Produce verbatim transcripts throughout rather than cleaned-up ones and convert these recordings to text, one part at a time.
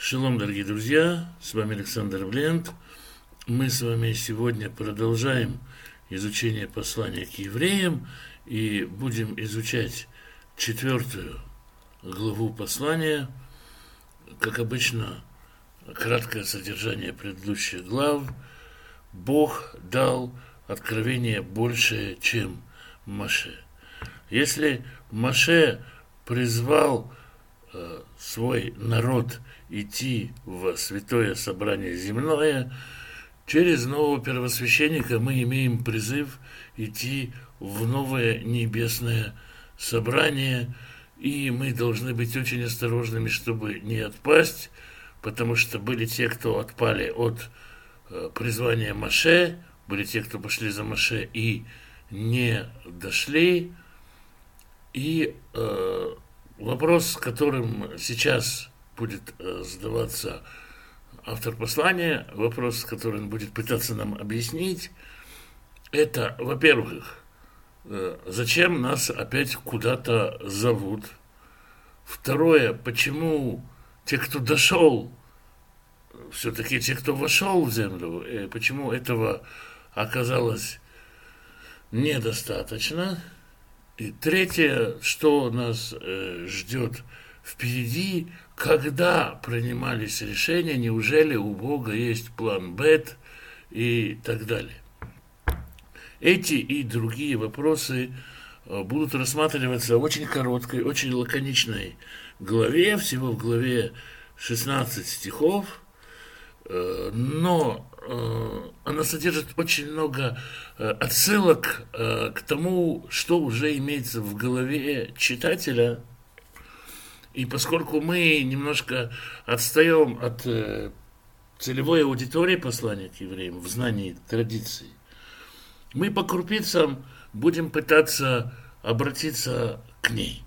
Шалом, дорогие друзья, с вами Александр Блент. Мы с вами сегодня продолжаем изучение послания к евреям и будем изучать четвертую главу послания. Как обычно, краткое содержание предыдущих глав. Бог дал откровение большее, чем Моше. Если Моше призвал э, свой народ идти в святое собрание земное, через нового первосвященника мы имеем призыв идти в новое небесное собрание, и мы должны быть очень осторожными, чтобы не отпасть, потому что были те, кто отпали от э, призвания Моше, были те, кто пошли за Моше и не дошли. И э, вопрос, которым сейчас будет э, задаваться автор послания, вопрос, который он будет пытаться нам объяснить, это, во-первых, э, зачем нас опять куда-то зовут? Второе, почему те, кто дошел, все-таки те, кто вошел в землю, э, почему этого оказалось недостаточно? И третье, что нас э, ждет впереди, когда принимались решения, неужели у Бога есть план Б и так далее. Эти и другие вопросы э, будут рассматриваться в очень короткой, очень лаконичной главе, всего в главе шестнадцать стихов, э, но она содержит очень много отсылок к тому, что уже имеется в голове читателя. И поскольку мы немножко отстаем от целевой аудитории послания к евреям в знании традиций, мы по крупицам будем пытаться обратиться к ней.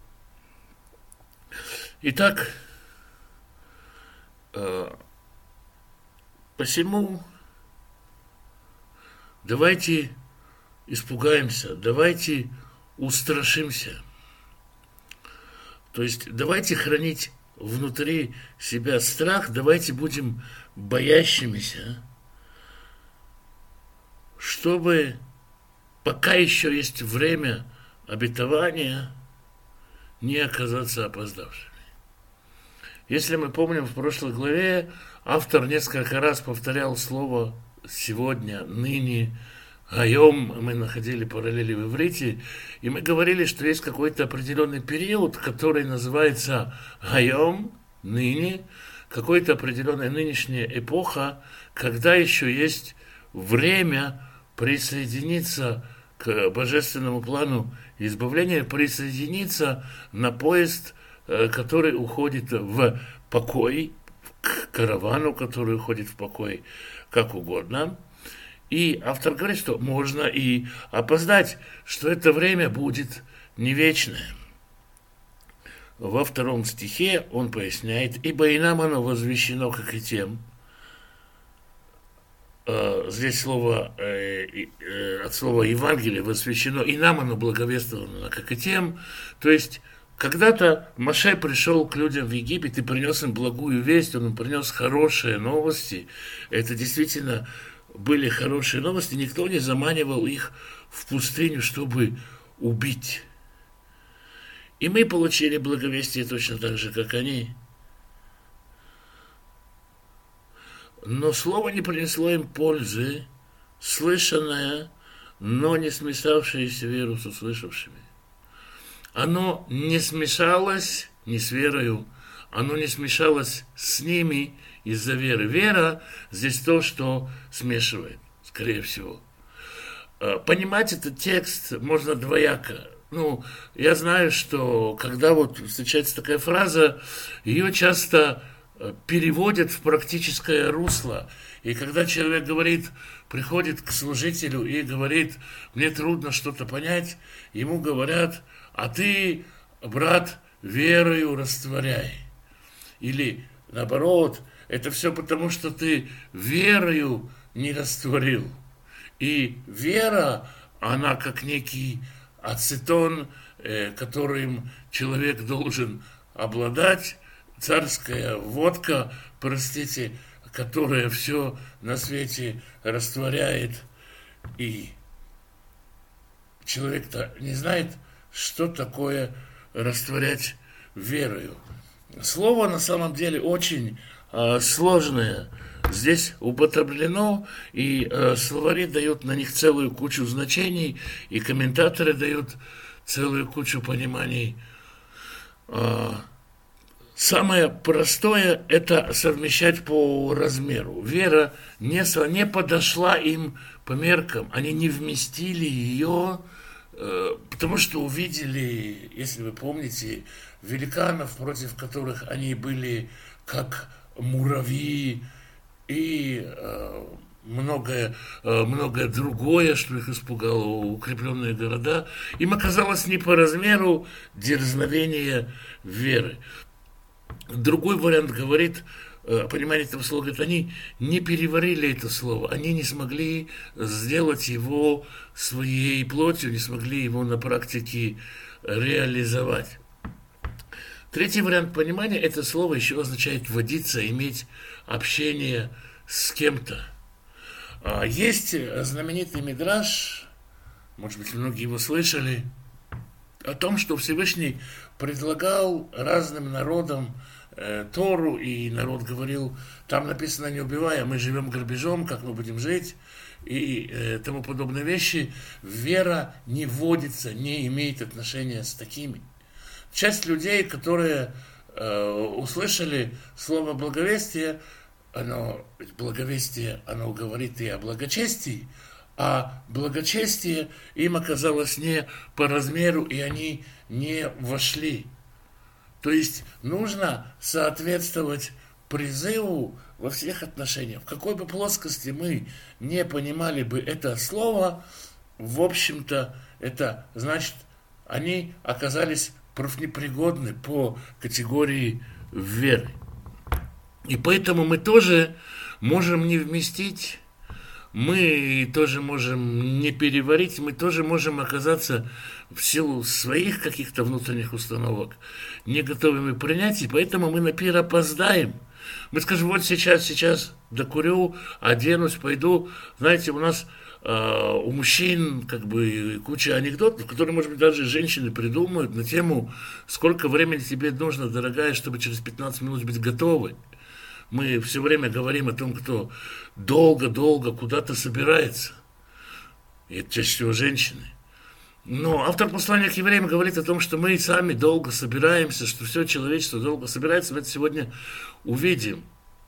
Итак, посему давайте испугаемся, давайте устрашимся. То есть давайте хранить внутри себя страх, давайте будем боящимися, чтобы пока еще есть время обетования, не оказаться опоздавшими. Если мы помним, в прошлой главе автор несколько раз повторял слово «сегодня», «ныне», «айом». Мы находили параллели в иврите, и мы говорили, что есть какой-то определенный период, который называется «айом», «ныне», какая-то определенная нынешняя эпоха, когда еще есть время присоединиться к божественному плану избавления, присоединиться на поезд, который уходит в покой, к каравану, который уходит в покой, как угодно. И автор говорит, что можно и опоздать, что это время будет не вечное. Во втором стихе он поясняет, ибо и нам оно возвещено, как и тем. Здесь слово, от слова Евангелие возвещено, и нам оно благовествовано, как и тем. То есть когда-то Моше пришел к людям в Египет и принес им благую весть, он им принес хорошие новости. Это действительно были хорошие новости, никто не заманивал их в пустыню, чтобы убить. И мы получили благовестие точно так же, как они. Но слово не принесло им пользы, слышанное, но не смешавшееся веру с услышавшими. Оно не смешалось не с верою, оно не смешалось с ними из-за веры. Вера здесь то, что смешивает, скорее всего. Понимать этот текст можно двояко. Ну, я знаю, что когда вот встречается такая фраза, ее часто переводят в практическое русло. И когда человек говорит, приходит к служителю и говорит, мне трудно что-то понять, ему говорят, а ты, брат, верою растворяй. Или наоборот, это все потому, что ты верою не растворил. И вера, она как некий ацетон, э, которым человек должен обладать, царская водка, простите, которая все на свете растворяет, и человек-то не знает, что такое растворять верою. Слово на самом деле очень э, сложное. Здесь употреблено, и э, словари дают на них целую кучу значений, и комментаторы дают целую кучу пониманий. Э, самое простое – это совмещать по размеру. Вера не, не подошла им по меркам, они не вместили ее, э, потому что увидели, если вы помните, великанов, против которых они были как муравьи, и э, многое, э, многое другое, что их испугало, укрепленные города, им оказалось не по размеру дерзновения веры. Другой вариант говорит, э, понимание этого слова, говорит, они не переварили это слово, они не смогли сделать его своей плотью, не смогли его на практике реализовать. Третий вариант понимания, это слово еще означает водиться, иметь общение с кем-то. Есть знаменитый мидраш, может быть, многие его слышали, о том, что Всевышний предлагал разным народам э, Тору, и народ говорил, там написано не убивай, а мы живем грабежом, как мы будем жить, и э, тому подобные вещи. Вера не водится, не имеет отношения с такими. Часть людей, которые э, услышали слово благовестие, оно, благовестие, оно говорит и о благочестии, а благочестие им оказалось не по размеру, и они не вошли. То есть нужно соответствовать призыву во всех отношениях. В какой бы плоскости мы не понимали бы это слово, в общем-то, это значит, они оказались профнепригодны по категории веры. И поэтому мы тоже можем не вместить, мы тоже можем не переварить, мы тоже можем оказаться в силу своих каких-то внутренних установок не готовыми принять, и поэтому мы на пир опоздаем. Мы скажем, вот сейчас, сейчас докурю, оденусь, пойду. Знаете, у нас э, у мужчин как бы куча анекдотов, которые, может быть, даже женщины придумают на тему, сколько времени тебе нужно, дорогая, чтобы через пятнадцать минут быть готовой. Мы все время говорим о том, кто долго-долго куда-то собирается. И это чаще всего женщины. Но автор послания к евреям говорит о том, что мы сами долго собираемся, что все человечество долго собирается. Мы это сегодня увидим,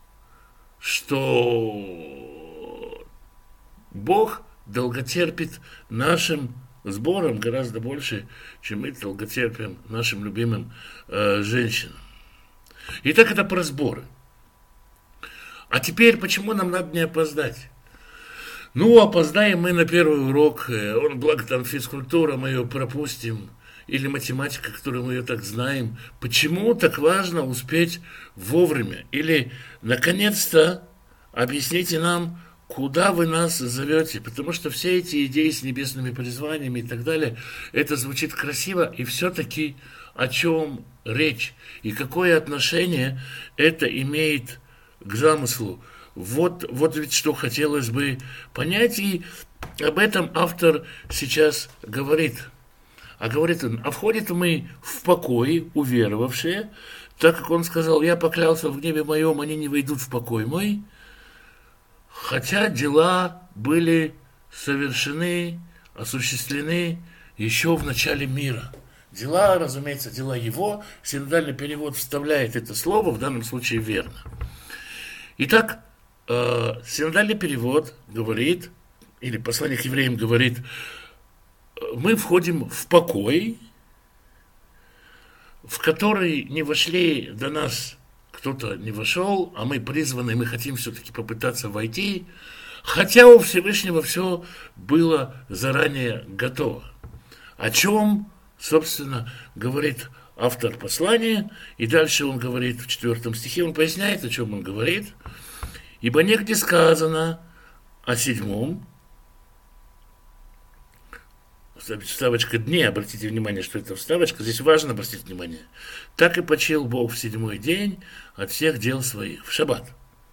что Бог долготерпит нашим сборам гораздо больше, чем мы долготерпим нашим любимым э, женщинам. Итак, это про сборы. А теперь, почему нам надо не опоздать? Ну, опоздаем мы на первый урок, он, благо там физкультура, мы ее пропустим, или математика, которую мы ее так знаем. Почему так важно успеть вовремя? Или, наконец-то, объясните нам, куда вы нас зовете? Потому что все эти идеи с небесными призваниями и так далее, это звучит красиво, и все-таки о чем речь? И какое отношение это имеет к замыслу? Вот, вот ведь что хотелось бы понять, и об этом автор сейчас говорит. А говорит он, а входит мы в покой, уверовавшие, так как он сказал, я поклялся в гневе моем, они не войдут в покой мой, хотя дела были совершены, осуществлены еще в начале мира. Дела, разумеется, дела его, синодальный перевод вставляет это слово, в данном случае верно. Итак, э, синодальный перевод говорит, или послание к евреям говорит, мы входим в покой, в который не вошли до нас, кто-то не вошел, а мы призваны, мы хотим все-таки попытаться войти, хотя у Всевышнего все было заранее готово. О чем, собственно, говорит автор послания, и дальше он говорит в четвертом стихе, он поясняет, о чем он говорит. Ибо негде сказано о седьмом, вставочка дни, обратите внимание, что это вставочка, здесь важно обратить внимание. Так и почил Бог в седьмой день от всех дел своих, в шаббат.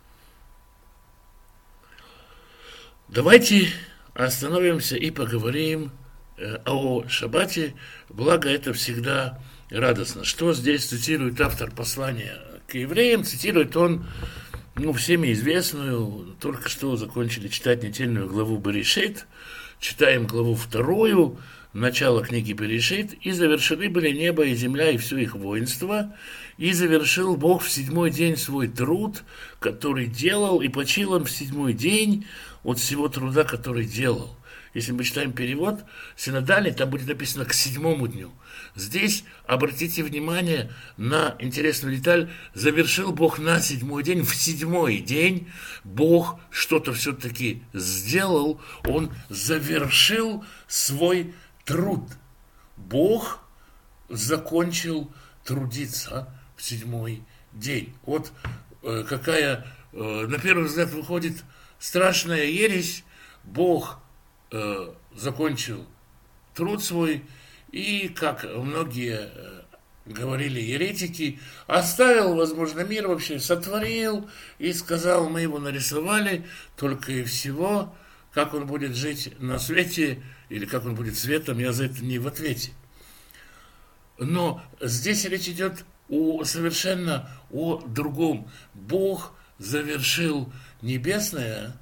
Давайте остановимся и поговорим о шаббате, благо это всегда радостно. Что здесь цитирует автор послания к евреям? Цитирует он, ну, всеми известную, только что закончили читать недельную главу Берешит, читаем главу вторую, начало книги Берешит, и завершены были небо и земля и все их воинство, и завершил Бог в седьмой день свой труд, который делал, и почил он в седьмой день от всего труда, который делал. Если мы читаем перевод синодальный, там будет написано «к седьмому дню». Здесь обратите внимание на интересную деталь. Завершил Бог на седьмой день. В седьмой день Бог что-то все-таки сделал. Он завершил свой труд. Бог закончил трудиться в седьмой день. Вот э, какая, э, на первый взгляд, выходит страшная ересь. Бог э, закончил труд свой, и, как многие э, говорили еретики, оставил, возможно, мир вообще, сотворил и сказал, мы его нарисовали, только и всего, как он будет жить на свете, или как он будет светом, я за это не в ответе. Но здесь речь идет о, совершенно о другом. Бог завершил небесное,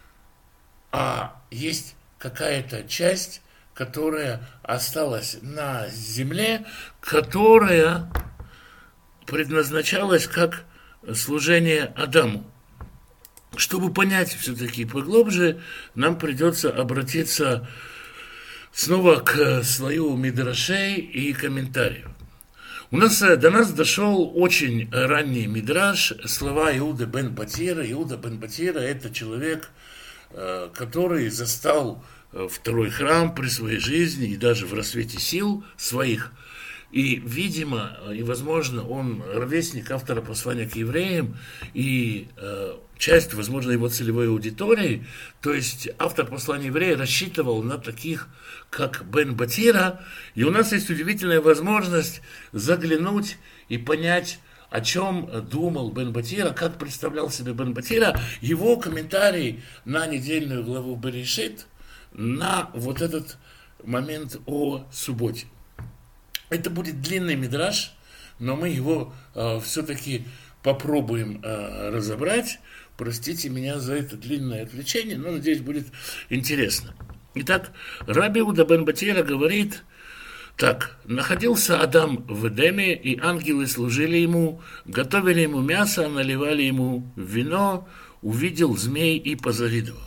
а есть какая-то часть, которая осталась на земле, которая предназначалась как служение Адаму. Чтобы понять все-таки поглубже, нам придется обратиться снова к слою мидрашей и комментариев. У нас, до нас дошел очень ранний мидраш, слова Иуда бен Батира. Иуда бен Батира – это человек, который застал второй храм при своей жизни и даже в рассвете сил своих. И, видимо, и возможно, он ровесник автора послания к евреям и э, часть, возможно, его целевой аудитории. То есть автор послания еврея рассчитывал на таких, как Бен Батира. И у нас есть удивительная возможность заглянуть и понять, о чем думал Бен Батира, как представлял себе Бен Батира, его комментарий на недельную главу Берешит, на вот этот момент о субботе. Это будет длинный мидраш, но мы его э, все-таки попробуем э, разобрать. Простите меня за это длинное отвлечение, но, надеюсь, будет интересно. Итак, Раби Иуда бен Батира говорит так: находился Адам в Эдеме, и ангелы служили ему, готовили ему мясо, наливали ему вино, увидел змей и позавидовал.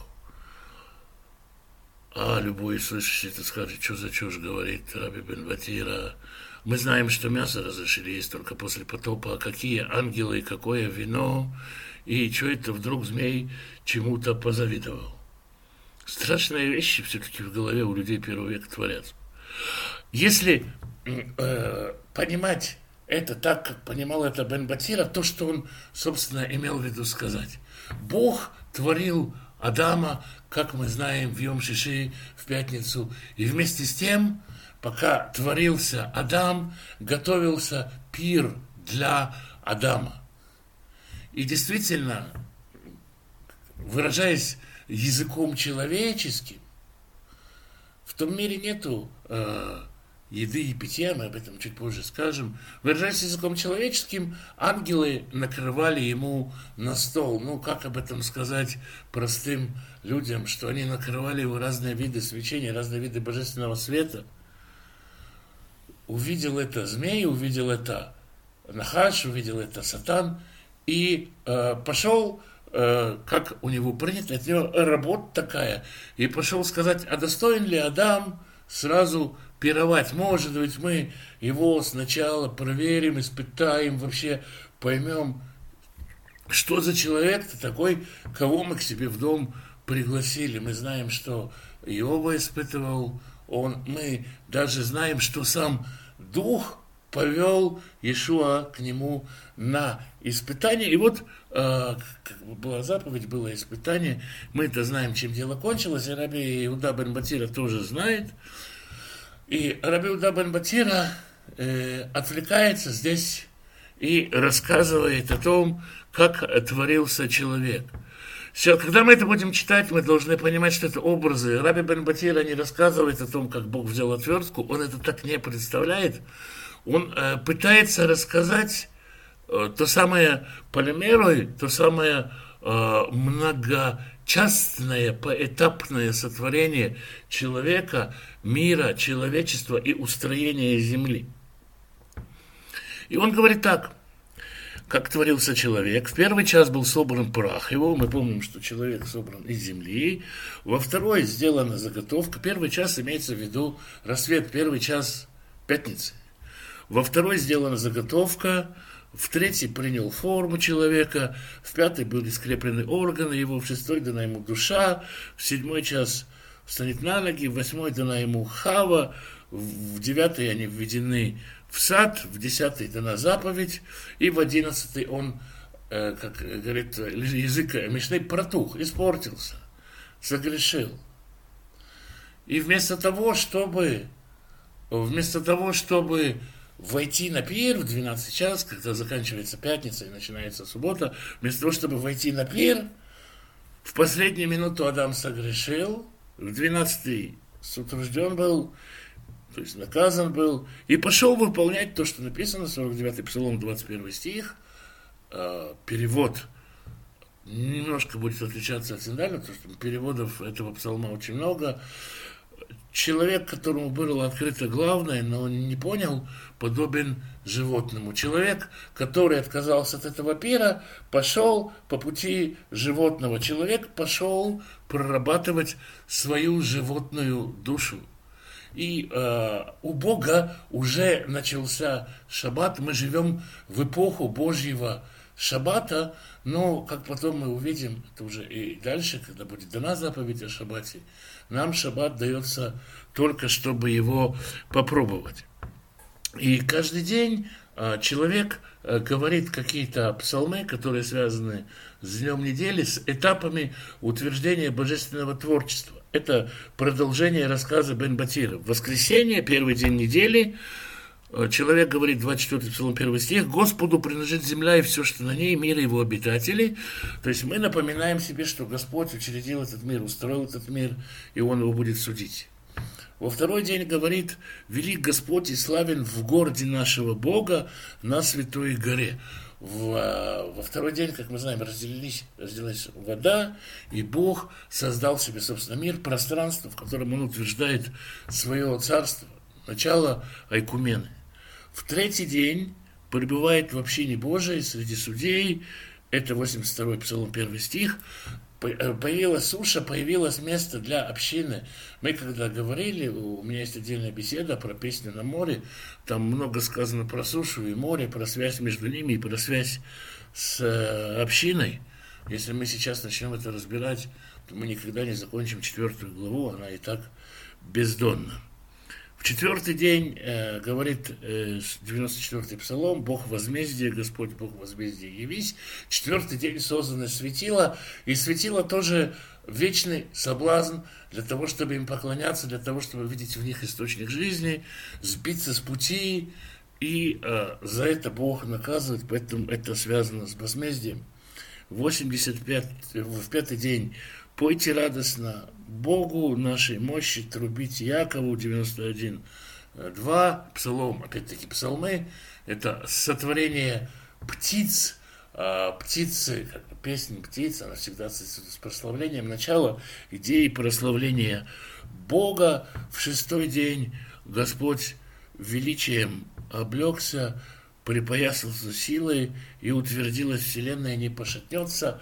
А любой слышащий это скажет, что за чушь говорит Раби бен Батира. Мы знаем, что мясо разрешили есть только после потопа, а какие ангелы и какое вино, и что это вдруг змей чему-то позавидовал. Страшные вещи все-таки в голове у людей первого века творятся. Если э, понимать это так, как понимал это Бен Батира, то, что он, собственно, имел в виду сказать. Бог творил Адама, как мы знаем, в Йом Шиши, в пятницу, и вместе с тем, пока творился Адам, готовился пир для Адама. И действительно, выражаясь языком человеческим, в том мире нету э, еды и питья, мы об этом чуть позже скажем. Выражаясь языком человеческим, ангелы накрывали ему на стол. Ну, как об этом сказать простым людям, что они накрывали его разные виды свечения, разные виды божественного света. Увидел это змей, увидел это Нахаш, увидел это Сатан, и э, пошел, э, как у него принято, от него работа такая, и пошел сказать, а достоин ли Адам сразу пировать? Может быть, мы его сначала проверим, испытаем, вообще поймем, что за человек-то такой, кого мы к себе в дом пригласили. Мы знаем, что Иова испытывал он, мы даже знаем, что сам Дух повел Иешуа к нему на испытание. И вот, э, как была заповедь, было испытание. Мы-то знаем, чем дело кончилось, и Раби Иуда бен Батира тоже знает. И Раби Иуда бен Батира э, отвлекается здесь и рассказывает о том, как творился человек. Сейчас, когда мы это будем читать, мы должны понимать, что это образы. Раби бен Батира не рассказывает о том, как Бог взял отвертку, он это так не представляет. Он э, пытается рассказать э, то самое полимерой, то самое э, многочастное, поэтапное сотворение человека, мира, человечества и устроение земли. И он говорит так: как творился человек. В первый час был собран прах его. Мы помним, что человек собран из земли. Во второй сделана заготовка. Первый час имеется в виду рассвет, первый час пятницы. Во второй сделана заготовка. В третий принял форму человека. В пятый были скреплены органы его. В шестой дана ему душа. В седьмой час встанет на ноги. В восьмой дана ему хава. В девятый они введены в сад, в десятый дана заповедь, и в одиннадцатый он, э, как говорит язык Мишны, протух, испортился, согрешил. И вместо того, чтобы, вместо того, чтобы войти на пир в двенадцать час, когда заканчивается пятница и начинается суббота, вместо того, чтобы войти на пир, в последнюю минуту Адам согрешил, в двенадцатый утружден был, то есть наказан был, и пошел выполнять то, что написано, сорок девятый Псалом, двадцать первый стих, э, перевод немножко будет отличаться от синодального, потому что переводов этого псалма очень много. Человек, которому было открыто главное, но он не понял, подобен животному. Человек, который отказался от этого пира, пошел по пути животного. Человек пошел прорабатывать свою животную душу. И э, у Бога уже начался шаббат, мы живем в эпоху Божьего шаббата, но, как потом мы увидим, это уже и дальше, когда будет дана заповедь о шаббате, нам шаббат дается только, чтобы его попробовать. И каждый день э, человек э, говорит какие-то псалмы, которые связаны с днем недели, с этапами утверждения божественного творчества. Это продолжение рассказа бен Батира. В воскресенье, первый день недели, человек говорит, двадцать четвёртый Псалом, первый стих: «Господу принадлежит земля и все, что на ней, мир и его обитатели». То есть мы напоминаем себе, что Господь учредил этот мир, устроил этот мир, и Он его будет судить. Во второй день говорит: «Велик Господь и славен в городе нашего Бога на святой горе». В, во второй день, как мы знаем, разделились, разделилась вода, и Бог создал себе, собственно, мир, пространство, в котором Он утверждает свое царство, начало айкумены. В третий день пребывает в общине Божией среди судей, это восемьдесят второй Псалом, первый стих, появилась суша, появилось место для общины. Мы когда говорили, у меня есть отдельная беседа про песню на море, там много сказано про сушу и море, про связь между ними и про связь с общиной. Если мы сейчас начнем это разбирать, то мы никогда не закончим четвертую главу, она и так бездонна. В четвертый день, э, говорит э, девяносто четвёртый Псалом, «Бог возмездия, Господь Бог возмездия, явись». Четвертый день создано светило, и светило тоже вечный соблазн для того, чтобы им поклоняться, для того, чтобы видеть в них источник жизни, сбиться с пути, и э, за это Бог наказывает, поэтому это связано с возмездием. восемьдесят пятый, в пятый день «Пойте радостно Богу нашей мощи, трубите Якову», девяносто один два, Псалом, опять-таки псалмы, это сотворение птиц, птицы, как бы песня птиц, она всегда ассоциируется с прославлением, начало идеи прославления Бога. В шестой день Господь величием облегся, припоясался силой, и утвердилась вселенная, не пошатнется.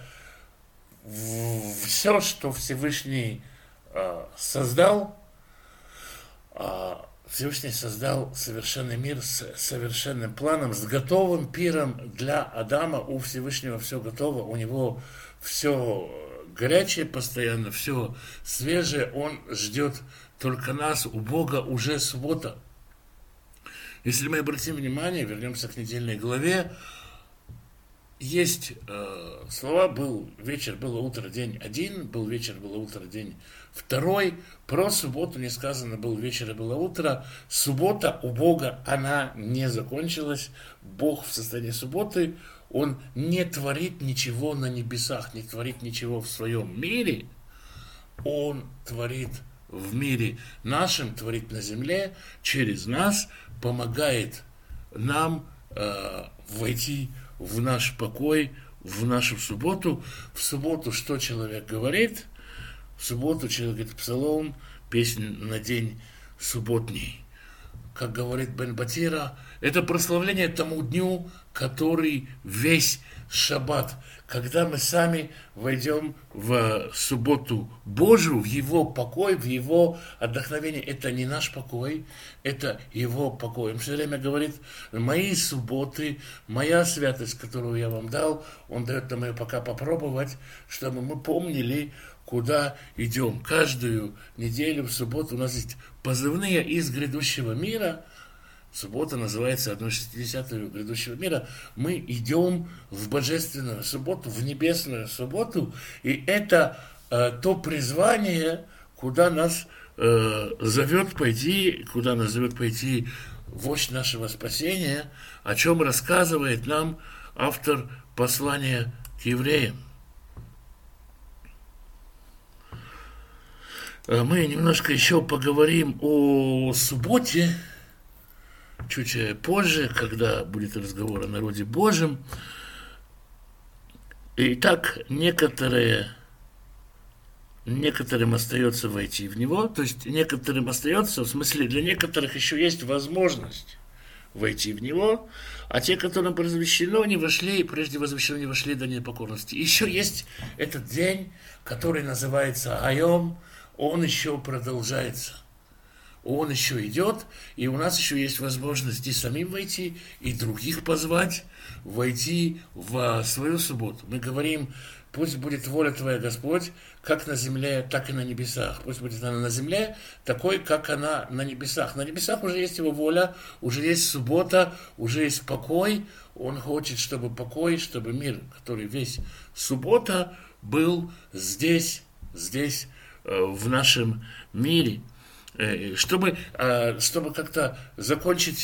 Все, что Всевышний э, создал, э, Всевышний создал совершенный мир с совершенным планом, с готовым пиром для Адама. У Всевышнего все готово, у него все горячее постоянно, все свежее, он ждет только нас, у Бога уже суббота. Если мы обратим внимание, вернемся к недельной главе, есть э, слова «был вечер, было утро, день один», «был вечер, было утро, день второй». Про субботу не сказано «был вечер и было утро». Суббота у Бога, она не закончилась. Бог в состоянии субботы, Он не творит ничего на небесах, не творит ничего в своем мире. Он творит в мире нашем, творит на земле, через нас, помогает нам э, войти в наш покой, в нашу субботу. В субботу что человек говорит? В субботу человек говорит псалом, песню на день субботний. Как говорит Бен Батира, это прославление тому дню, который весь шаббат, когда мы сами войдем в субботу Божию, в Его покой, в Его отдохновение. Это не наш покой, это Его покой. Он все время говорит, мои субботы, моя святость, которую я вам дал, Он дает нам ее пока попробовать, чтобы мы помнили, куда идем. Каждую неделю в субботу у нас есть позывные из грядущего мира. Суббота называется одна шестидесятая грядущего мира. Мы идем в божественную субботу, в небесную субботу. И это э, то призвание, куда нас э, зовет пойти, куда нас зовет пойти вождь нашего спасения, о чем рассказывает нам автор послания к евреям. Мы немножко еще поговорим о субботе, чуть позже, когда будет разговор о народе Божьем. Итак, некоторые, некоторым остается войти в него, то есть некоторым остается, в смысле, для некоторых еще есть возможность войти в него, а те, которым возвещено, не вошли, прежде возвещено, не вошли до непокорности. Еще есть этот день, который называется Айом, он еще продолжается. Он еще идет, и у нас еще есть возможность и самим войти, и других позвать, войти в свою субботу. Мы говорим, пусть будет воля Твоя, Господь, как на земле, так и на небесах. Пусть будет она на земле такой, как она на небесах. На небесах уже есть Его воля, уже есть суббота, уже есть покой. Он хочет, чтобы покой, чтобы мир, который весь суббота, был здесь, здесь, в нашем мире. Чтобы, чтобы как-то закончить,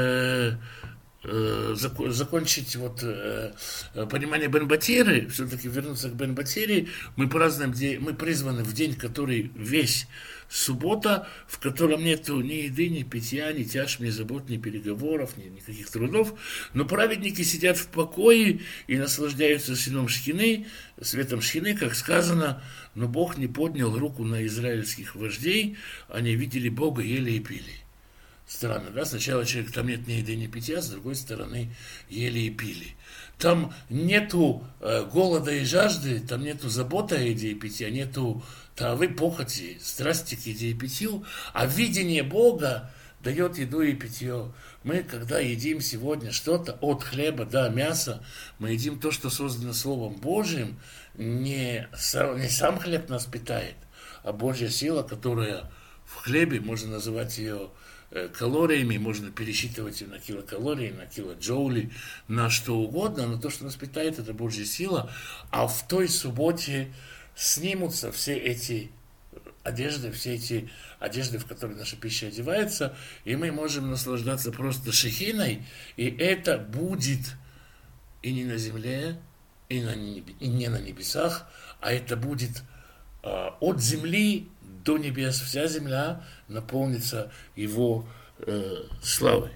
закончить вот понимание Бен Батиры, все-таки вернуться к Бен Батире, мы празднуем, мы призваны в день, который весь суббота, в котором нету ни еды, ни питья, ни тяжб, ни забот, ни переговоров, ни никаких трудов, но праведники сидят в покое и наслаждаются сыном Шхины, светом Шхины, как сказано, но Бог не поднял руку на израильских вождей, они видели Бога, ели и пили. Странно, да? Сначала человек, там нет ни еды, ни питья, с другой стороны, ели и пили. Там нету э, голода и жажды, там нету заботы о еде и питье, нету тавы, похоти, страсти к еде и питью, а видение Бога дает еду и питье. Мы, когда едим сегодня что-то от хлеба до мяса, мы едим то, что создано Словом Божьим, не, не сам хлеб нас питает, а Божья сила, которая в хлебе, можно называть ее калориями, можно пересчитывать ее на килокалории, на килоджоули, на что угодно, но то, что нас питает, это Божья сила, а в той субботе снимутся все эти одежды, все эти одежды, в которые наша пища одевается, и мы можем наслаждаться просто шехиной, и это будет и не на земле, и, на небе, и не на небесах, а это будет э, от земли до небес. Вся земля наполнится Его э, славой.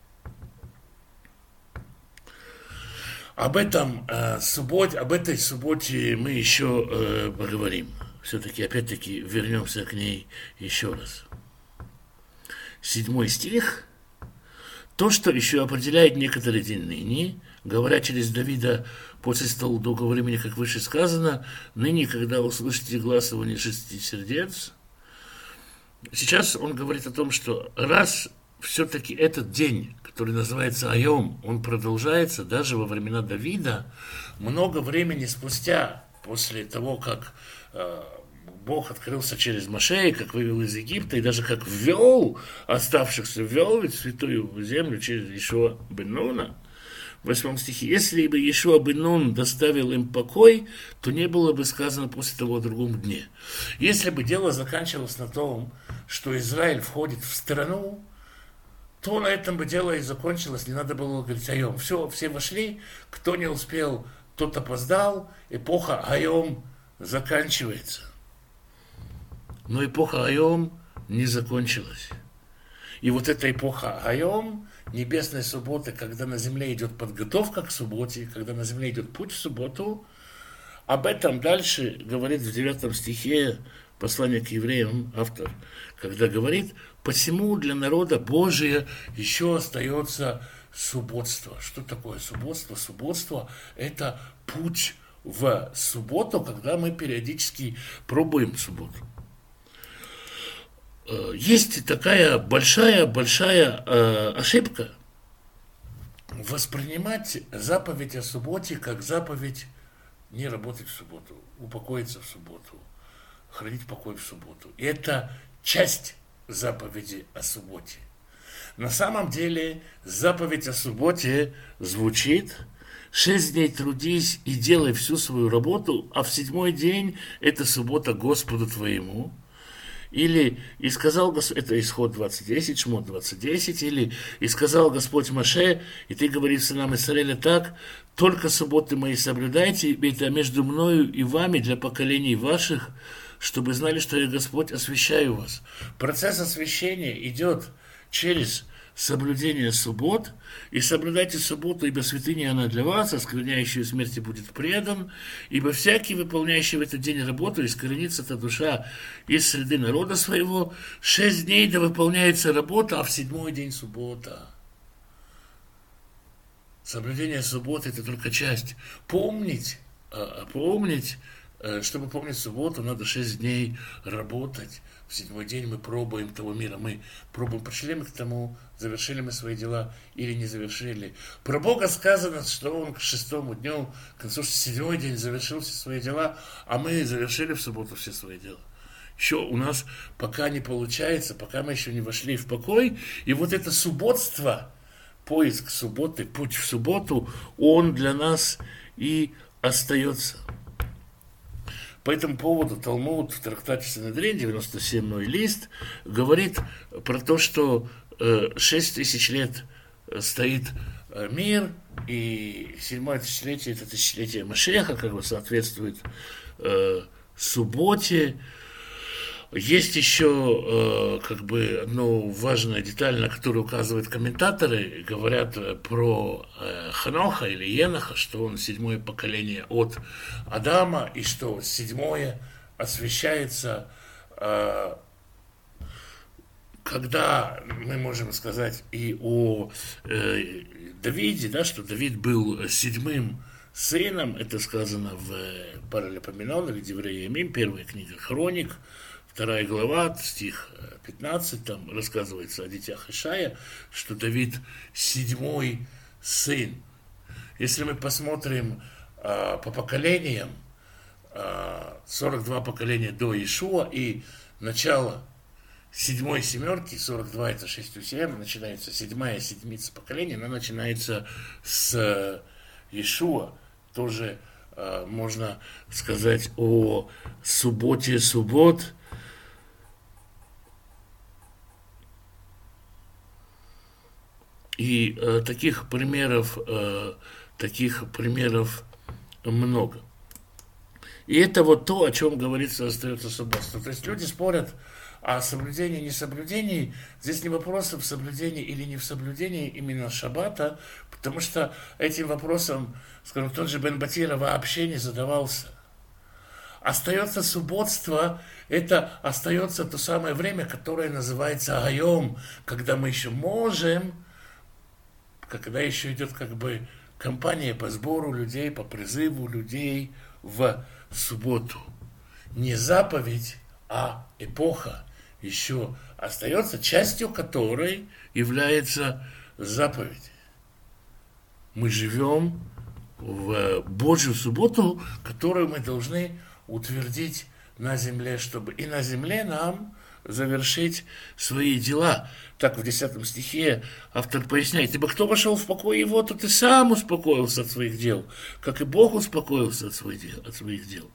Об этом э, субботе, об этой субботе мы еще э, поговорим. Все-таки, опять-таки, вернемся к ней еще раз. Седьмой стих. То, что еще определяет некоторые день ныне, говоря через Давида после столу долгого времени, как выше сказано, ныне, когда услышите глас его нечисти сердец. Сейчас он говорит о том, что раз все-таки этот день, который называется Айом, он продолжается даже во времена Давида, много времени спустя, после того, как э, Бог открылся через Мошея, как вывел из Египта, и даже как ввел оставшихся, ввел ведь святую землю через Ишуа бен Нуна, в восьмом стихе, если бы Иешуа бен Нун доставил им покой, то не было бы сказано после того о другом дне. Если бы дело заканчивалось на том, что Израиль входит в страну, то на этом бы дело и закончилось, не надо было говорить айом. Все, все вошли, кто не успел, тот опоздал, эпоха айом заканчивается. Но эпоха айом не закончилась. И вот эта эпоха айом, небесной субботы, когда на земле идет подготовка к субботе, когда на земле идет путь в субботу, об этом дальше говорит в девятом стихе послания к евреям автор, когда говорит: «Посему для народа Божия еще остается субботство». Что такое субботство? Субботство – это путь в субботу, когда мы периодически пробуем субботу. Есть такая большая-большая э, ошибка воспринимать заповедь о субботе как заповедь не работать в субботу, упокоиться в субботу, хранить покой в субботу. И это часть заповеди о субботе. На самом деле заповедь о субботе звучит: шесть дней трудись и делай всю свою работу, а в седьмой день это суббота Господу твоему. Или «И сказал Господь», это Исход двадцать десять, Шмот двадцать десять, или «И сказал Господь Моше, и ты говоришь сынам Исраиля так: только субботы мои соблюдайте, это между мною и вами для поколений ваших, чтобы знали, что я Господь, освящаю вас». Процесс освящения идет через соблюдение суббот, и соблюдайте субботу, ибо святыня она для вас, оскверняющую смерти будет предан, ибо всякий, выполняющий в этот день работу, искоренится та душа из среды народа своего. Шесть дней да выполняется работа, а в седьмой день суббота. Соблюдение субботы – это только часть. Помнить, помнить, чтобы помнить субботу, надо шесть дней работать. В седьмой день мы пробуем того мира. Мы пробуем, пришли мы к тому, завершили мы свои дела или не завершили. Про Бога сказано, что Он к шестому дню, к концу седьмой день завершил все свои дела, а мы завершили в субботу все свои дела. Еще у нас пока не получается, пока мы еще не вошли в покой. И вот это субботство, поиск субботы, путь в субботу, он для нас и остается. По этому поводу Талмуд в трактате Синедрин, девяносто седьмой лист, говорит про то, что шесть тысяч лет стоит мир, и седьмое тысячелетие – это тысячелетие Машеха, как бы соответствует субботе. Есть еще э, как бы одна важная деталь, на которую указывают комментаторы, говорят про э, Ханоха или Еноха, что он седьмое поколение от Адама, и что седьмое освящается, э, когда мы можем сказать и о э, Давиде, да, что Давид был седьмым сыном, это сказано в Паралипоменон или Деврей Ямим, первая книга Хроник, вторая глава, стих пятнадцать, там рассказывается о детях Ишая, что Давид седьмой сын. Если мы посмотрим а, по поколениям, а, сорок два поколения до Иешуа и начало седьмой семерки, сорок два это шесть семь, начинается седьмая седмица поколения, она начинается с Иешуа. Тоже а, можно сказать о субботе суббот. И э, таких примеров, э, таких примеров много. И это вот то, о чем говорится, остается субботство. То есть люди спорят о соблюдении и несоблюдении. Здесь не вопрос в соблюдении или не в соблюдении именно шаббата, потому что этим вопросом, скажем, тот же Бен Батира вообще не задавался. Остается субботство, это остается то самое время, которое называется айом, когда мы еще можем, когда еще идет как бы кампания по сбору людей, по призыву людей в субботу. Не заповедь, а эпоха еще остается, частью которой является заповедь. Мы живем в Божью субботу, которую мы должны утвердить на земле, чтобы и на земле нам завершить свои дела. Так в десятом стихе автор поясняет: «Ибо кто вошел в покой его, тот и сам успокоился от своих дел, как и Бог успокоился от своих дел». От своих дел.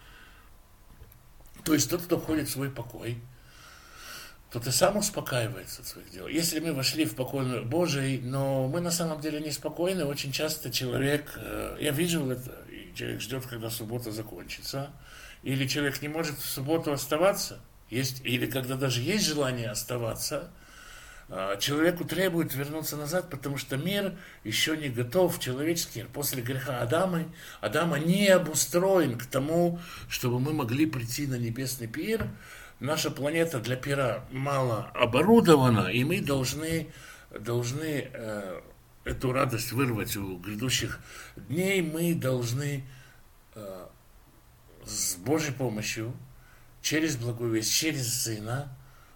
То есть тот, кто входит в свой покой, тот и сам успокаивается от своих дел. Если мы вошли в покой Божий, но мы на самом деле неспокойны, очень часто человек, я видел это, и человек ждет, когда суббота закончится, или человек не может в субботу оставаться, есть, или когда даже есть желание оставаться, человеку требует вернуться назад, потому что мир еще не готов, человеческий мир. После греха Адама, Адама не обустроен к тому, чтобы мы могли прийти на небесный пир. Наша планета для пира мало оборудована, и мы должны, должны э, эту радость вырвать у грядущих дней. Мы должны э, с Божьей помощью, через благую весть, через Сына,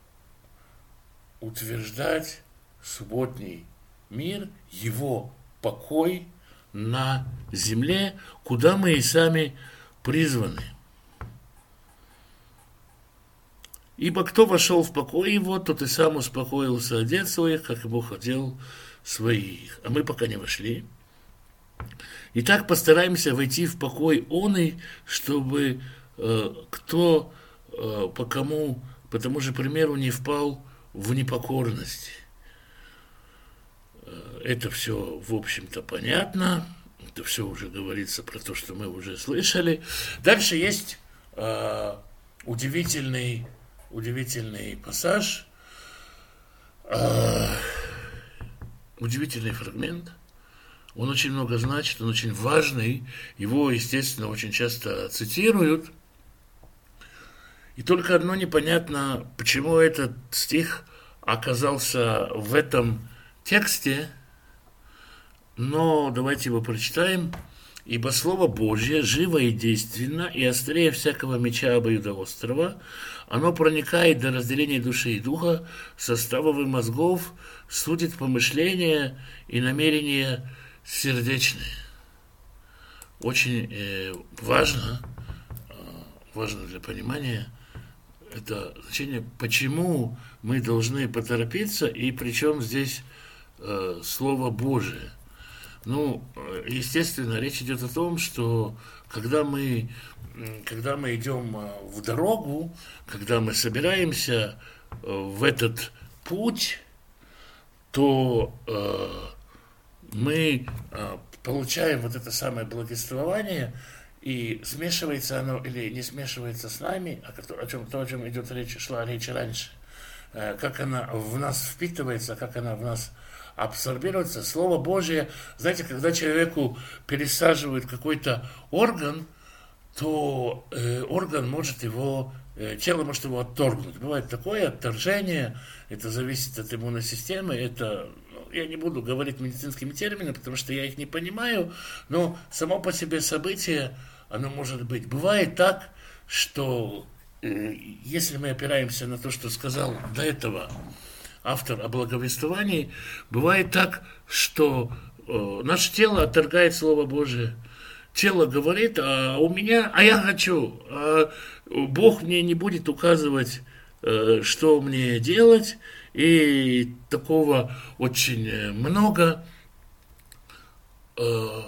утверждать субботний мир, его покой на земле, куда мы и сами призваны. Ибо кто вошел в покой его, тот и сам успокоился от дел своих, как и Бог хотел своих. А мы пока не вошли. Итак, постараемся войти в покой оный, чтобы э, кто э, по кому, по тому же примеру, не впал в непокорность. Это все, в общем-то, понятно. Это все уже говорится про то, что мы уже слышали. Дальше есть э, удивительный, удивительный пассаж, э, удивительный фрагмент. Он очень много значит, он очень важный. Его, естественно, очень часто цитируют. И только одно непонятно, почему этот стих оказался в этом тексте, но давайте его прочитаем. «Ибо Слово Божье живо и действенно, и острее всякого меча обоюдоострого, оно проникает до разделения души и духа, составов и мозгов, судит помышления и намерения сердечные». Очень э, важно, э, важно для понимания это значение, почему мы должны поторопиться, и причем здесь э, Слово Божие. Ну, естественно, речь идет о том, что когда мы, когда мы идем в дорогу, когда мы собираемся в этот путь, то э, мы э, получаем вот это самое благовествование, и смешивается оно или не смешивается с нами, о чем, то, о чем идет речь, шла речь раньше, э, как она в нас впитывается, как она в нас абсорбируется. Слово Божие, знаете, когда человеку пересаживают какой-то орган, то э, орган может его, э, тело может его отторгнуть. Бывает такое отторжение, это зависит от иммунной системы, это, ну, я не буду говорить медицинскими терминами, потому что я их не понимаю, но само по себе событие, оно может быть. Бывает так, что э, если мы опираемся на то, что сказал до этого автор о благовествовании, бывает так, что э, наше тело отторгает Слово Божие. Тело говорит, а у меня, а я хочу, а Бог мне не будет указывать, э, что мне делать, и такого очень много. Э,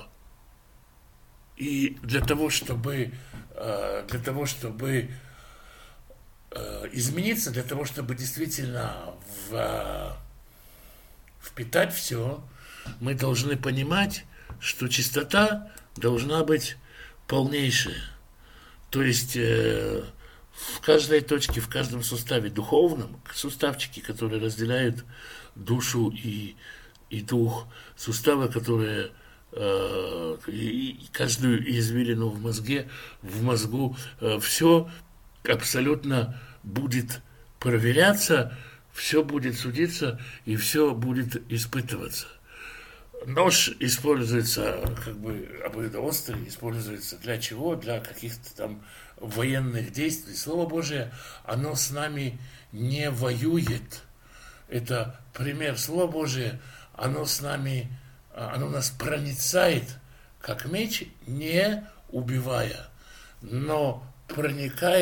и для того, чтобы, э, для того, чтобы измениться, для того, чтобы действительно в, впитать все, мы должны понимать, что чистота должна быть полнейшая. То есть э, в каждой точке, в каждом суставе духовном, суставчики, которые разделяют душу и, и дух, суставы, которые э, и, и каждую извилину в мозге, в мозгу, э, все абсолютно будет проверяться, все будет судиться и все будет испытываться. Нож используется, как бы, обоюдоострый, используется для чего? Для каких-то там военных действий. Слово Божие, оно с нами не воюет. Это пример. Слово Божие, оно с нами, оно нас проницает, как меч, не убивая, но проникая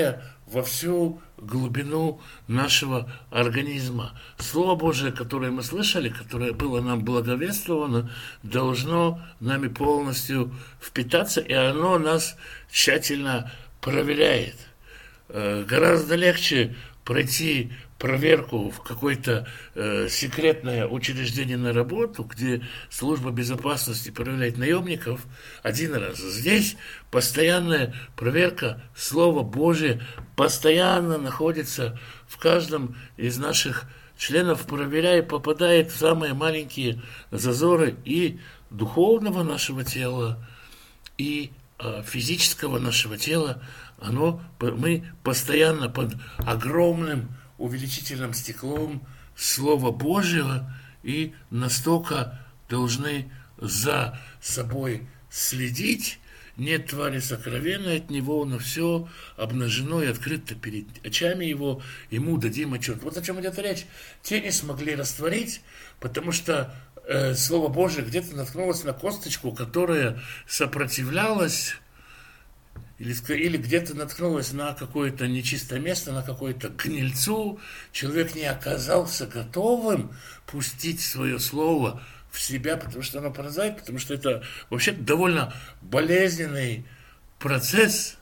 во всю глубину нашего организма. Слово Божие, которое мы слышали, которое было нам благовествовано, должно нами полностью впитаться, и оно нас тщательно проверяет. Гораздо легче пройти проверку в какое-то э, секретное учреждение на работу, где служба безопасности проверяет наемников один раз. Здесь постоянная проверка Слова Божия постоянно находится в каждом из наших членов, проверяя, попадает в самые маленькие зазоры и духовного нашего тела, и э, физического нашего тела. Оно, мы постоянно под огромным увеличительным стеклом Слова Божьего и настолько должны за собой следить. Нет твари сокровенной от него, но все обнажено и открыто перед очами его, ему дадим отчет. Вот о чем идет речь. Те не смогли растворить, потому что э, Слово Божие где-то наткнулось на косточку, которая сопротивлялась, Или, или где-то наткнулась на какое-то нечистое место, на какую-то гнильцу. Человек не оказался готовым пустить свое слово в себя, потому что оно поражает, потому что это вообще довольно болезненный процесс.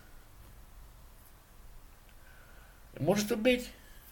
Может убить.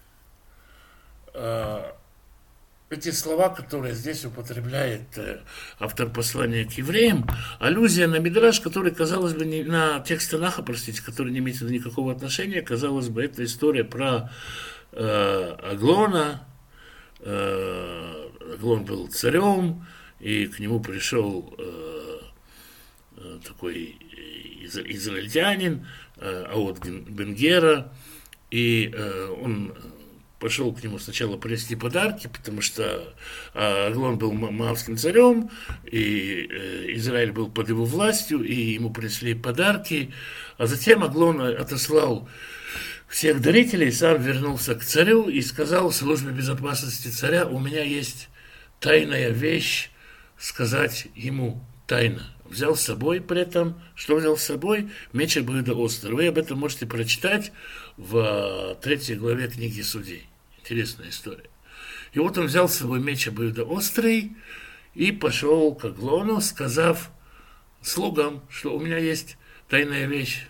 Эти слова, которые здесь употребляет автор послания к евреям, аллюзия на Мидраш, который, казалось бы, не, на текст Танаха, простите, который не имеет никакого отношения, казалось бы, это история про э, Аглона. Э, Аглон был царем, и к нему пришел э, э, такой из, израильтянин, э, Аот бен Гера, и э, он пошел к нему сначала принести подарки, потому что Аглон был моавским царем, и Израиль был под его властью, и ему принесли подарки. А затем Аглон отослал всех дарителей, сам вернулся к царю и сказал в службе безопасности царя: у меня есть тайная вещь, сказать ему тайно. Взял с собой при этом, что взял с собой? Меч обоюдоострый. Вы об этом можете прочитать в третьей главе книги Судей. Интересная история. И вот он взял с собой меч обоюдоострый и пошел к Аглону, сказав слугам, что у меня есть тайная вещь.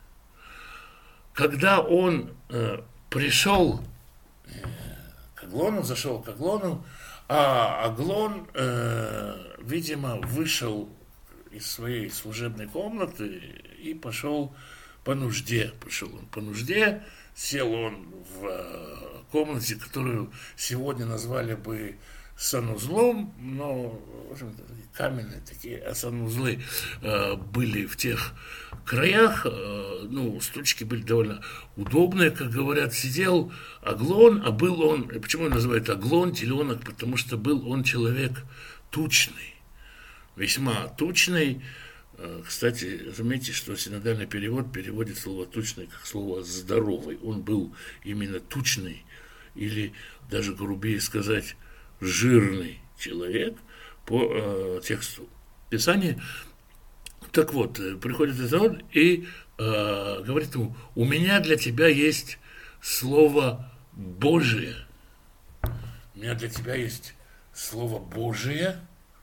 Когда он э, пришел э, к Аглону, зашел к Аглону, а Аглон, э, видимо, вышел из своей служебной комнаты и пошел по нужде. Пошел он по нужде, сел он в комнате, которую сегодня назвали бы санузлом, но, в общем-то, каменные такие санузлы э, были в тех краях, э, ну, стульчики были довольно удобные, как говорят. Сидел Аглон, а был он, почему он называют Аглон, теленок, потому что был он человек тучный, весьма тучный. Кстати, заметьте, что синодальный перевод переводит слово «тучный» как слово «здоровый». Он был именно тучный, или даже грубее сказать жирный человек по э, тексту Писания. Так вот, приходит Израиль и э, говорит ему: у меня для тебя есть Слово Божие. У меня для тебя есть Слово Божие.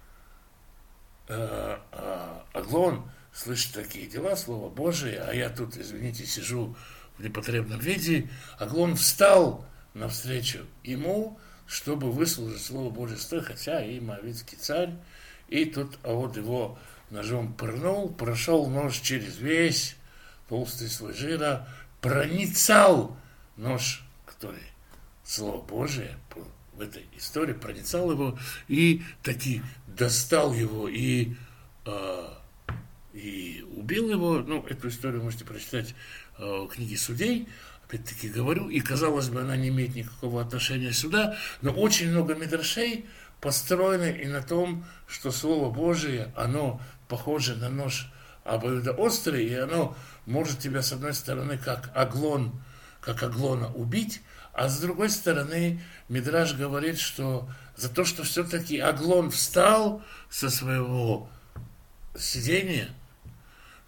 Аглон слышит такие дела, Слово Божие, а я тут, извините, сижу в непотребном виде. Аглон встал навстречу ему, чтобы выслушать Слово Божие, хотя и моавитский царь. И тут а вот его ножом пырнул, прошел нож через весь толстый слой жира, проницал нож, который Слово Божие в этой истории, проницал его и таки достал его и, э, и убил его. Ну, эту историю можете прочитать э, в книге Судей. Опять-таки говорю, и казалось бы, она не имеет никакого отношения сюда, но очень много мидрашей построены и на том, что Слово Божие, оно похоже на нож обоюдоострый, и оно может тебя, с одной стороны, как Аглон, как Аглона убить, а с другой стороны, Мидраш говорит, что за то, что все-таки Аглон встал со своего сидения,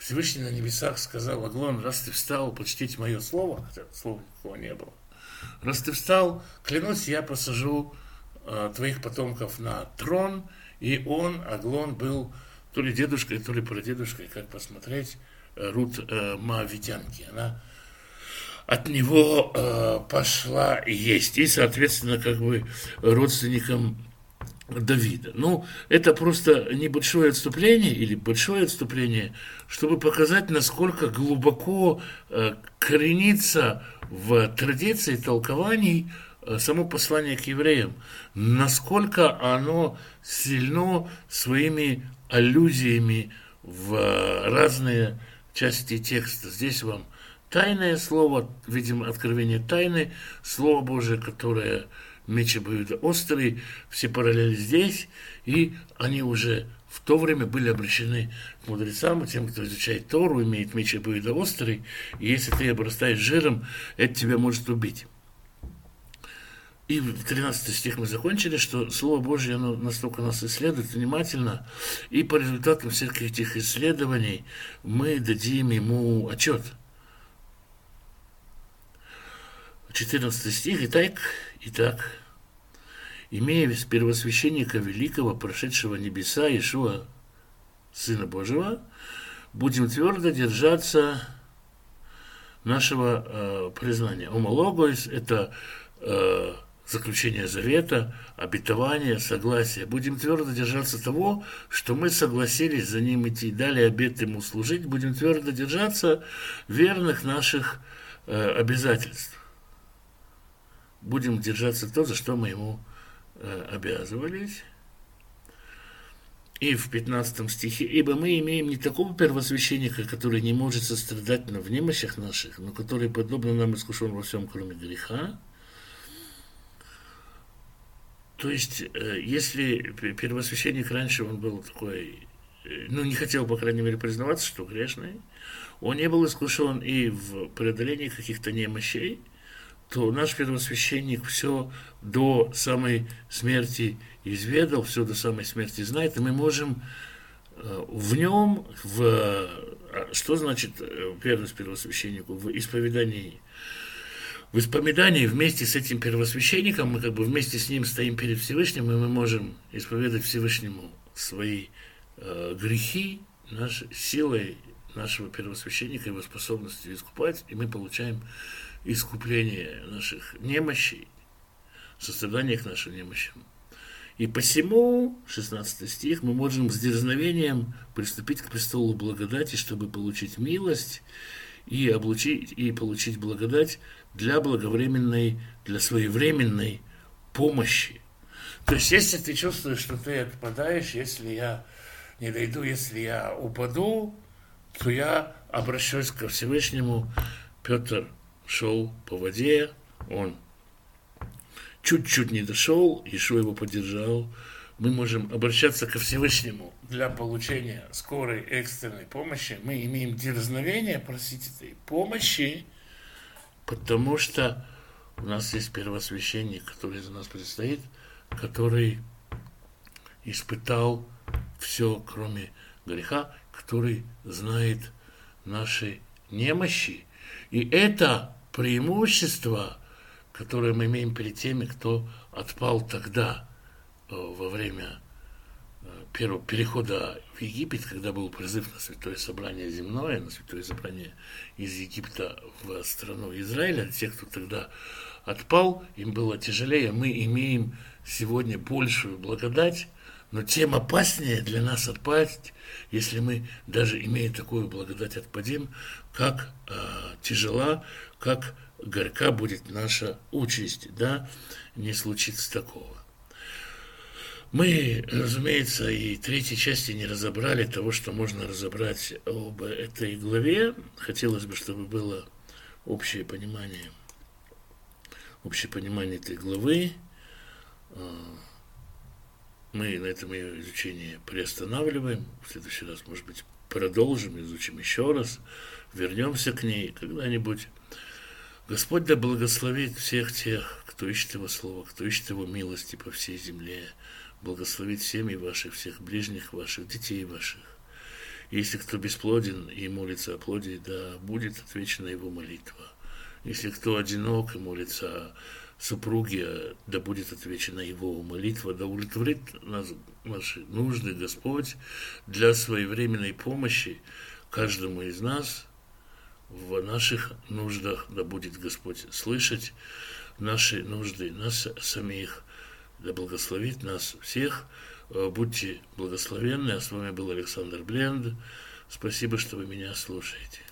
Всевышний на небесах сказал: Аглон, раз ты встал, почтить мое слово, хотя слова никакого не было. Раз ты встал, клянусь, я посажу э, твоих потомков на трон, и он, Аглон, был то ли дедушкой, то ли прадедушкой, как посмотреть, э, Рут э, Моавитянки. Она от него э, пошла есть, и, соответственно, как бы родственником Давида. Ну, это просто небольшое отступление или большое отступление, чтобы показать, насколько глубоко э, коренится в традиции толкований э, само послание к евреям, насколько оно сильно своими аллюзиями в э, разные части текста. Здесь вам тайное слово, видимо, откровение тайны, Слово Божие, которое меч обоюдо острый, все параллели здесь, и они уже в то время были обращены к мудрецам, и тем, кто изучает Тору, имеет меч обоюдо острый, и если ты обрастаешь жиром, это тебя может убить. И в тринадцатый стих мы закончили, что Слово Божье, оно настолько нас исследует внимательно, и по результатам всех этих исследований мы дадим ему отчет. четырнадцатый стих. Итак, итак, имея первосвященника великого, прошедшего небеса, Иешуа, Сына Божьего, будем твердо держаться нашего э, признания. Омологос – это э, заключение завета, обетование, согласие. Будем твердо держаться того, что мы согласились за ним идти, дали обет ему служить. Будем твердо держаться верных наших э, обязательств. Будем держаться то, за что мы ему э, обязывались. И в пятнадцатом стихе: «Ибо мы имеем не такого первосвященника, который не может сострадать в немощах наших, но который, подобно нам, искушен во всем, кроме греха». То есть, э, если первосвященник раньше, он был такой, э, ну, не хотел, по крайней мере, признаваться, что грешный, он не был искушен и в преодолении каких-то немощей, то наш первосвященник все до самой смерти изведал, все до самой смерти знает, и мы можем в нем, в, что значит верность первосвященнику? В исповедании. В исповедании вместе с этим первосвященником, мы как бы вместе с ним стоим перед Всевышним, и мы можем исповедать Всевышнему свои э, грехи нашей, силой нашего первосвященника, его способностью искупать, и мы получаем искупление наших немощей, сострадание к нашим немощам. И посему, шестнадцатый стих, мы можем с дерзновением приступить к престолу благодати, чтобы получить милость и, облучить, и получить благодать для благовременной, для своевременной помощи. То есть, если ты чувствуешь, что ты отпадаешь, если я не дойду, если я упаду, то я обращусь ко Всевышнему. Петр шел по воде, он чуть-чуть не дошел, Иешуа его поддержал. Мы можем обращаться ко Всевышнему для получения скорой экстренной помощи. Мы имеем дерзновение просить этой помощи, потому что у нас есть первосвященник, который за нас предстоит, который испытал все, кроме греха, который знает наши немощи. И это преимущество, которое мы имеем перед теми, кто отпал тогда, во время первого перехода в Египет, когда был призыв на святое собрание земное, на святое собрание из Египта в страну Израиля. Те, кто тогда отпал, им было тяжелее. Мы имеем сегодня большую благодать, но тем опаснее для нас отпасть, если мы, даже имея такую благодать, отпадем, как э, тяжела, как горька будет наша участь, да, не случится такого. Мы, разумеется, и третьей части не разобрали того, что можно разобрать об этой главе. Хотелось бы, чтобы было общее понимание, общее понимание этой главы. Мы на этом ее изучение приостанавливаем. В следующий раз, может быть, продолжим, изучим еще раз, вернемся к ней когда-нибудь. Господь да благословит всех тех, кто ищет Его Слова, кто ищет Его милости по всей земле, благословит семьи ваших, всех ближних ваших, детей ваших. Если кто бесплоден и молится о плоде, да будет отвечена его молитва. Если кто одинок и молится о супруге, да будет отвечена его молитва, да удовлетворит нас, наши нужды Господь для своевременной помощи каждому из нас в наших нуждах, да будет Господь слышать наши нужды, нас самих, да благословит нас всех. Будьте благословенны. А с вами был Александр Бленд. Спасибо, что вы меня слушаете.